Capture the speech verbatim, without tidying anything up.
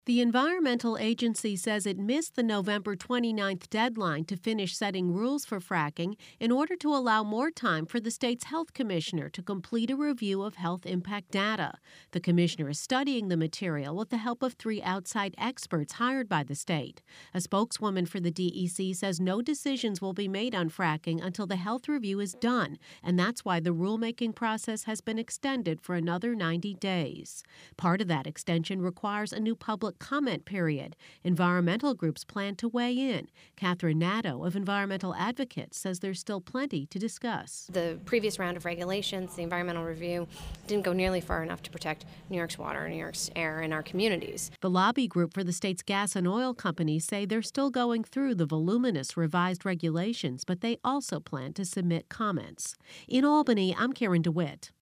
The environmental agency says it missed the November twenty-ninth deadline to finish setting rules for fracking in order to allow more time for the state's health commissioner to complete a review of health impact data. The commissioner is studying the material with the help of three outside experts hired by the state. A spokeswoman for the D E C says no decisions will be made on fracking until the health review is done, and that's why the rulemaking process has been extended for another ninety days. Part of that extension requires a new public comment period. Environmental groups plan to weigh in. Catherine Nadeau of Environmental Advocates says there's still plenty to discuss. The previous round of regulations, the environmental review, didn't go nearly far enough to protect New York's water, New York's air, and our communities. The lobby group for the state's gas and oil companies say they're still going through the voluminous revised regulations, but they also plan to submit comments. In Albany, I'm Karen DeWitt.